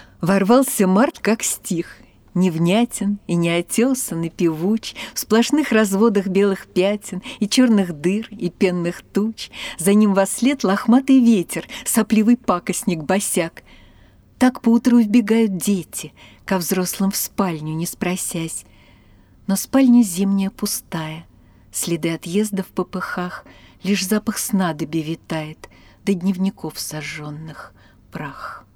Ворвался март, как стих, невнятен и неотесан, и певуч, в сплошных разводах белых пятен и черных дыр, и пенных туч. За ним вослед лохматый ветер, сопливый пакостник босяк. Так поутру вбегают дети, ко взрослым в спальню, не спросясь. Но спальня зимняя пустая, следы отъезда в попыхах, лишь запах снадобья витает, до дневников сожженных прах.